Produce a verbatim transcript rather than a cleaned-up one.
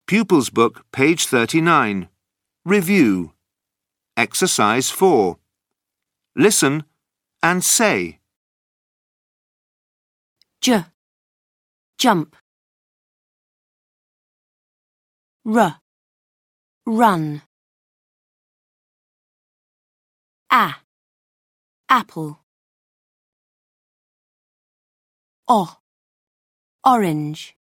Pupils Book, page thirty-nine. Review. Exercise four. Listen and say. J. Jump. R. Run. A. Apple. O. Orange.